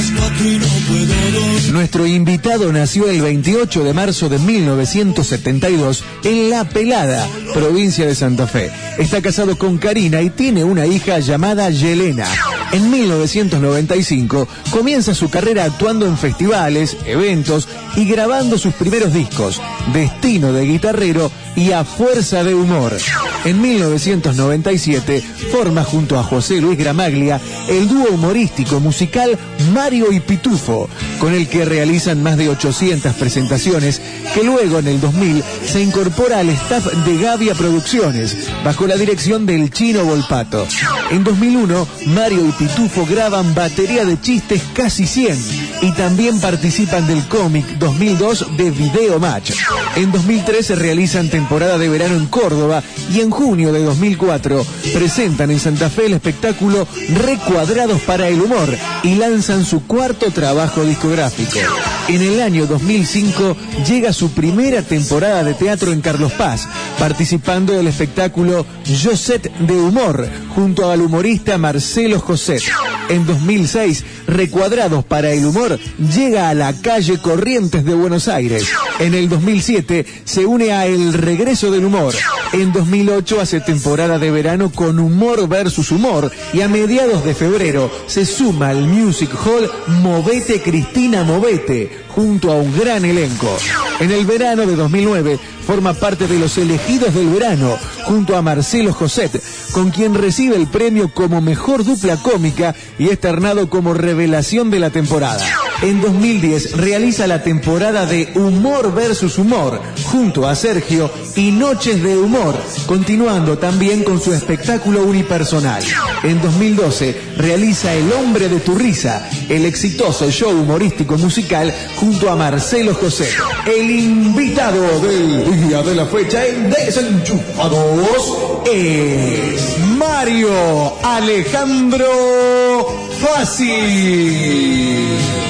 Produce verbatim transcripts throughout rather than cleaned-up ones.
Nuestro invitado nació el veintiocho de marzo de mil novecientos setenta y dos en La Pelada, provincia de Santa Fe. Está casado con Karina y tiene una hija llamada Yelena. En mil novecientos noventa y cinco comienza su carrera actuando en festivales, eventos y grabando sus primeros discos, Destino de Guitarrero y A Fuerza de Humor. En mil novecientos noventa y siete forma junto a José Luis Gramaglia el dúo humorístico musical Mario y Pitufo, con el que realizan más de ochocientas presentaciones, que luego en el dos mil se incorpora al staff de Gavia Producciones, bajo la dirección del Chino Volpato. En dos mil uno, Mario y Pitufo graban Batería de Chistes Casi cien y también participan del cómic dos mil dos de Video Match. En dos mil tres se realizan temporada de verano en Córdoba y en junio de dos mil cuatro presentan en Santa Fe el espectáculo Recuadrados para el Humor y lanzan su cuarto trabajo discográfico. En el año dos mil cinco llega su primera temporada de teatro en Carlos Paz, participando del espectáculo Josette de Humor junto al humorista Marcelo Josette. En dos mil seis, Recuadrados para el Humor llega a la calle Corrientes de Buenos Aires. En el dos mil siete se une a El Regreso del Humor. En dos mil ocho hace temporada de verano con Humor versus Humor y a mediados de febrero se suma al Music Hall Movete Cristina Movete junto a un gran elenco. En el verano de dos mil nueve forma parte de los elegidos del verano junto a Marcelo Josette, con quien recibe el premio como mejor dupla cómica y es ternado como revelación de la temporada. En dos mil diez realiza la temporada de Humor versus Humor junto a Sergio y Noches de Humor, continuando también con su espectáculo unipersonal. En dos mil doce realiza El Hombre de tu Risa, el exitoso show humorístico musical junto a Marcelo Josette. El invitado del día de la fecha en Desenchufados es Mario Alejandro Fassi.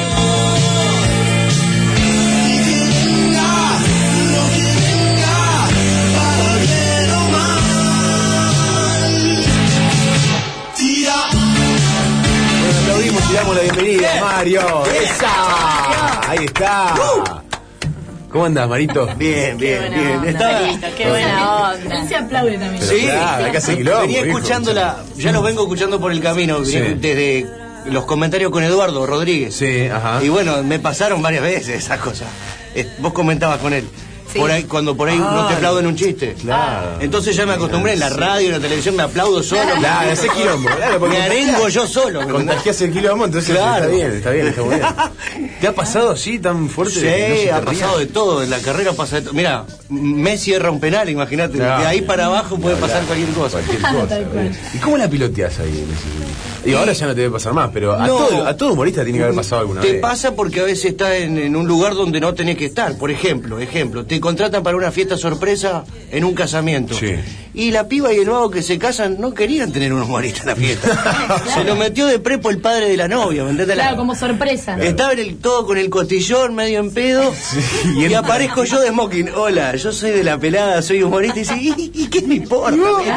Le damos la bienvenida, Mario. ¡Esa! Ahí está. ¿Cómo andás, Marito? Bien, bien, qué bien. Onda, Estaba... Marito, qué buena onda. Él se aplaude también. Sí, claro, hay que hacer quilombo, venía hijo. escuchándola, ya los vengo escuchando por el camino, Sí. desde los comentarios con Eduardo Rodríguez. Sí, ajá. Y bueno, me pasaron varias veces esas cosas. Eh, Vos comentabas con él. Sí. Por ahí, cuando por ahí Ah, no te aplauden un chiste. Claro. Entonces ya me acostumbré, en la radio, en la televisión me aplaudo solo. Claro, ese quilombo, claro, porque me arengo yo solo. ¿me entendés? Contagias el quilombo, entonces Claro. está bien, está bien, está muy bien. ¿Te ha pasado así tan fuerte? Sí, que no se te ha ría? pasado de todo, en la carrera pasa de todo. Mira, Messi erra un penal, imagínate, Claro. de ahí para abajo puede pasar cualquier cosa. Cualquier cosa. Tal cual. ¿Y cómo la piloteás ahí? en ese- Digo, ahora ya no te debe pasar más, pero a, No. todo, a todo humorista tiene que haber pasado alguna Te vez. pasa porque a veces estás en, en un lugar donde no tenés que estar. Por ejemplo, ejemplo, te contratan para una fiesta sorpresa en un casamiento. Sí. Y la piba y el vago que se casan no querían tener un humorista en la fiesta. Se lo metió de prepo el padre de la novia, ¿me entendés? Claro, como sorpresa. Estaba en el todo con el costillón, medio en pedo, y y, el- aparezco yo de smoking. Hola, yo soy de La Pelada, soy humorista. Y dice, ¿y, y qué me importa?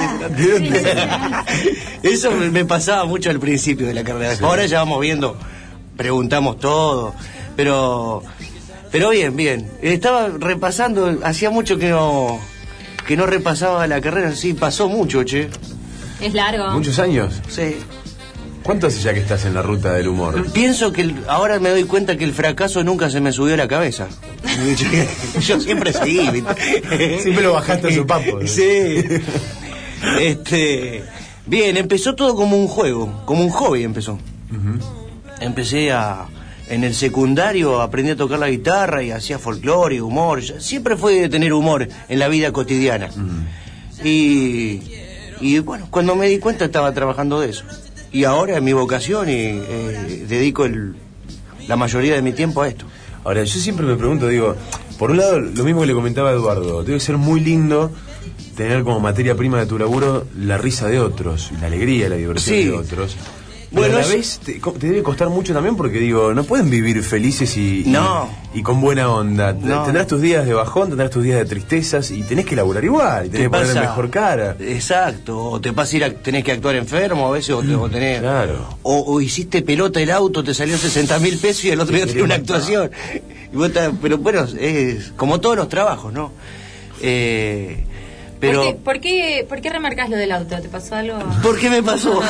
Eso me, me pasaba mucho al principio de la carrera. Ahora ya vamos viendo, preguntamos todo, pero pero bien, bien. Estaba repasando, hacía mucho que no que no repasaba la carrera, sí, pasó mucho, che. Es largo. ¿Muchos años? Sí. ¿Cuánto hace ya que estás en la ruta del humor? Pienso que el- ahora me doy cuenta que el fracaso nunca se me subió a la cabeza. Yo siempre seguí, ¿viste? Siempre lo bajaste a su papo, ¿no? Sí. Este, bien, empezó todo como un juego, como un hobby empezó. Empecé a en el secundario aprendí a tocar la guitarra y hacía folclore, humor. Ya- Siempre fue de tener humor en la vida cotidiana. Y y bueno, cuando me di cuenta estaba trabajando de eso. Y ahora es mi vocación y eh, dedico el, la mayoría de mi tiempo a esto. Ahora, yo siempre me pregunto, digo, por un lado, lo mismo que le comentaba a Eduardo, debe ser muy lindo tener como materia prima de tu laburo la risa de otros, la alegría, la diversión Sí. de otros. Bueno, Bueno, a la es- vez te, co- te debe costar mucho también porque digo, no pueden vivir felices y, y- No. y, con buena onda. Te- No. Tendrás tus días de bajón, tendrás tus días de tristezas y tenés que laburar igual, y tenés que ponerle mejor cara. Exacto, o te pasa a ir a, tenés que actuar enfermo a veces, o, te, o tenés... Claro. O, o hiciste pelota el auto, te salió sesenta mil pesos y el otro día tenés una actuación. Y vos estás- pero bueno, es como todos los trabajos, ¿no? Eh, pero... ¿Por, qué, por, qué, ¿Por qué remarcás lo del auto? ¿Te pasó algo? ¿Por qué me pasó?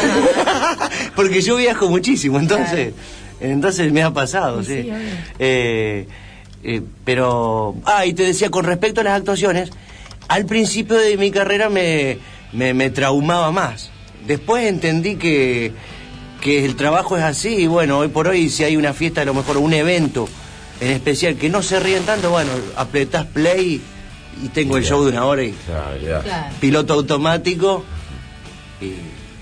Porque yo viajo muchísimo, entonces entonces me ha pasado, sí. Sí, obvio. Eh, eh, pero, ah, y te decía, con respecto a las actuaciones, al principio de mi carrera me, me, me traumaba más. Después entendí que, que el trabajo es así, y bueno, hoy por hoy si hay una fiesta, a lo mejor un evento en especial, que no se ríen tanto, bueno, apretás play y tengo el show de una hora y... Claro, ya. Claro. piloto automático y,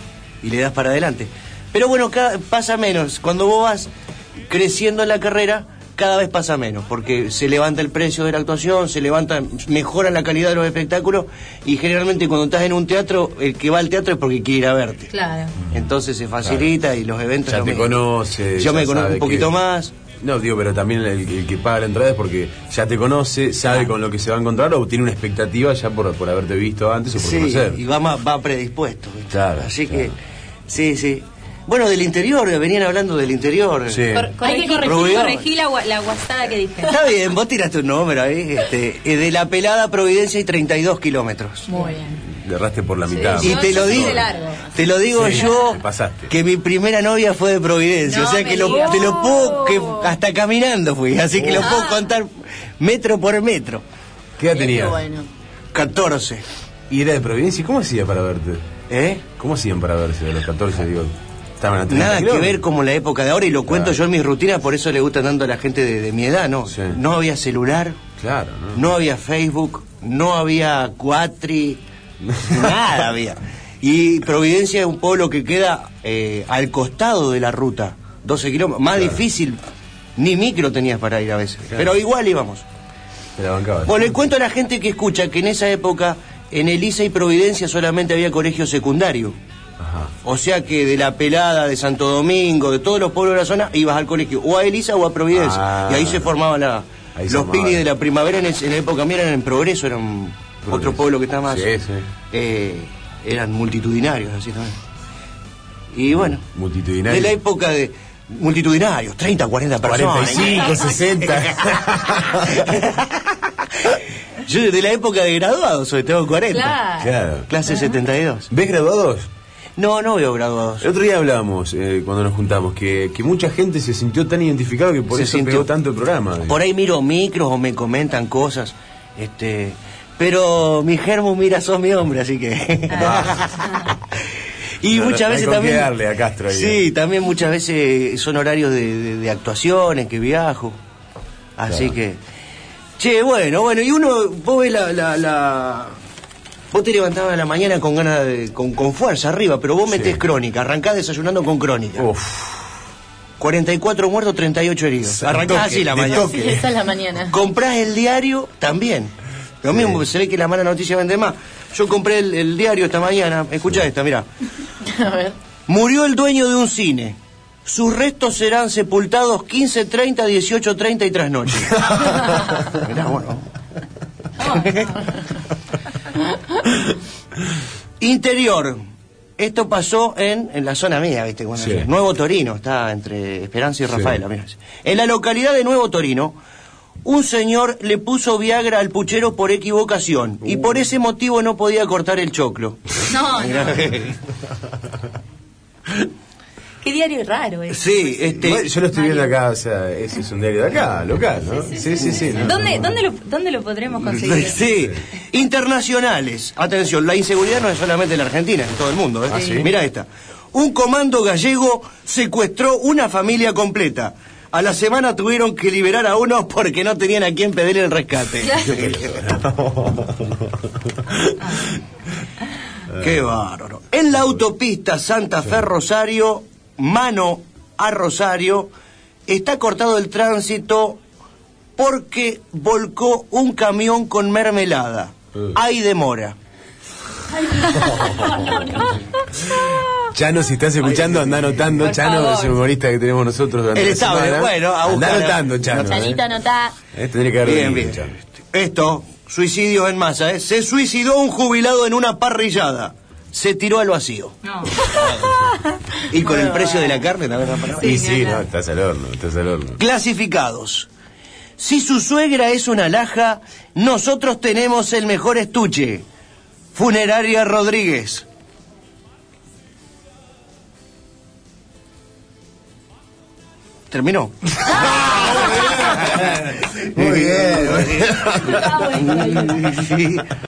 y le das para adelante. Pero bueno, cada, pasa menos. Cuando vos vas creciendo en la carrera, cada vez pasa menos, porque se levanta el precio de la actuación, se levanta, mejora la calidad de los espectáculos, y generalmente cuando estás en un teatro, el que va al teatro es porque quiere ir a verte. Claro. Entonces se facilita y los eventos... Ya yo te me- conoce. Yo ya me conozco sabe un poquito que- más. No, digo, pero también el, el que paga la entrada es porque ya te conoce, sabe con lo que se va a encontrar o tiene una expectativa ya por, por haberte visto antes o por Sí, conocer. y va, más- va predispuesto. ¿viste? Claro, Así claro. que, sí, sí. Bueno, del interior, venían hablando del interior. Sí. Cor- corregí, corregí, Rubio. corregí la, gua- la guasada que dije. Está bien, vos tiraste un número ahí. Este, eh, de la Pelada a Providencia hay treinta y dos kilómetros. Muy bien. Le erraste por la mitad. Y Yo- te yo lo soy digo, de largo. te lo digo Sí, yo, te pasaste. que mi primera novia fue de Providencia, No o sea me que lo, digas. te lo puedo, que hasta caminando fui, así que lo puedo contar metro por metro. ¿Qué edad tenías? Bueno. catorce. ¿Y era de Providencia? ¿Y cómo hacía para verte? ¿Eh? ¿Cómo hacían para verse de los catorce? Digo, estaban a treinta Nada que kilómetros. ver como la época de ahora, y lo cuento Claro. yo en mi rutina, por eso le gusta tanto a la gente de, de mi edad, ¿no? Sí. No había celular, Claro, ¿no? no había Facebook, no había Cuatri, nada había. Y Providencia es un pueblo que queda eh, al costado de la ruta, doce kilómetros, más Claro. difícil, ni micro tenías para ir a veces, Claro. pero igual íbamos. Te la bancabas. Bueno, le cuento a la gente que escucha que en esa época en Elisa y Providencia solamente había colegio secundario. Ajá. O sea que de La Pelada, de Santo Domingo, de todos los pueblos de la zona, ibas al colegio, o a Elisa o a Providencia. Ah. Y ahí se formaban la, Ahí se los formaba. picnics de la primavera. En, es- en la época mía eran en Progreso, eran otro pueblo que está más... Sí, sí. eh, eran multitudinarios, así también. Y bueno, Multitudinario. de la época de... Multitudinarios, treinta, cuarenta personas. cuarenta y cinco, sesenta. Yo de la época de graduados, hoy tengo cuarenta. Claro. Claro. Clase setenta y dos. ¿Ves graduados? No, no veo graduados. El otro día hablábamos, eh, cuando nos juntamos, que, que mucha gente se sintió tan identificado que por Se eso sintió- pegó tanto el programa. Por ahí miro micros o me comentan cosas, este, pero mi germo mira, sos mi hombre, así que... y No, muchas no hay veces con qué también... darle a Castro ahí, sí, eh. también muchas veces son horarios de, de- de actuaciones, que viajo, así Claro. que... Che, bueno, bueno, y uno, vos ves la... la, la- Vos te levantabas a la mañana con ganas de, con, con fuerza arriba, pero vos metés Sí. crónica, arrancás desayunando con crónica. Uf. cuarenta y cuatro muertos, treinta y ocho heridos. De Arrancás toque, así la de mañana. toque. Sí, esa es la mañana. Comprás el diario también. Lo mismo, porque se ve que la mala noticia vende más. Yo compré el, el diario esta mañana. Escucha esta, mira. A ver. Murió el dueño de un cine. Sus restos serán sepultados quince treinta, dieciocho treinta y trasnoche. Mirá, bueno. Interior. Esto pasó en, en la zona mía, ¿viste? Bueno, Sí. Nuevo Torino, está entre Esperanza y Sí. Rafaela. Mirá. En la localidad de Nuevo Torino, un señor le puso Viagra al puchero por equivocación y por ese motivo no podía cortar el choclo. No, no. Mirá. Qué diario raro es. Sí, este... Igual yo lo estoy viendo acá, o sea, ese es un diario de acá, local, ¿no? Sí, sí, sí. ¿no? ¿Dónde, dónde, lo, ¿Dónde lo podremos conseguir? Sí, internacionales. Atención, la inseguridad no es solamente en la Argentina, es en todo el mundo. ¿eh? Ah, ¿sí? Mira esta. Un comando gallego secuestró una familia completa. A la semana tuvieron que liberar a uno porque no tenían a quién pedir el rescate. Qué bárbaro. En la autopista Santa Fe Rosario, mano a Rosario, está cortado el tránsito porque volcó un camión con mermelada. Uh. Hay demora. Chano, si estás escuchando, anda anotando. Por Chano favor. es el humorista que tenemos nosotros durante Él la estaba, semana. bueno, a Anda buscar- anotando, Chano. Chanito, ¿eh? anotá. Eh, Tendría que haber Bien, venido, bien. Chano. Esto, suicidios en masa, ¿eh? Se suicidó un jubilado en una parrillada. Se tiró al vacío. No. Y con el precio de la carne también. ¿No? Y Sí, sí, claro. no, estás al horno, estás al horno. Clasificados. Si su suegra es una laja, nosotros tenemos el mejor estuche. Funeraria Rodríguez. ¿Terminó? Muy bien. Ah, bueno. Sí.